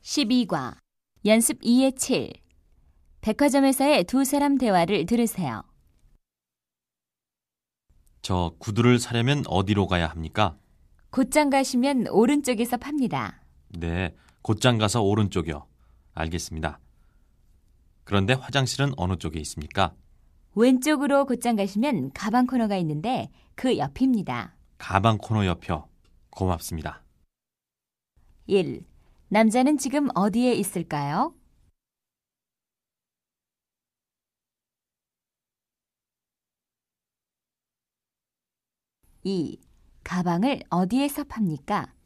12과 연습 2의 7 백화점에서의 두 사람 대화를 들으세요. 저 구두를 사려면 어디로 가야 합니까? 곧장 가시면 오른쪽에서 팝니다. 네, 곧장 가서 오른쪽이요. 알겠습니다. 그런데 화장실은 어느 쪽에 있습니까? 왼쪽으로 곧장 가시면 가방 코너가 있는데 그 옆입니다. 가방 코너 옆이요. 고맙습니다. 1. 남자는 지금 어디에 있을까요? 2. 가방을 어디에서 팝니까?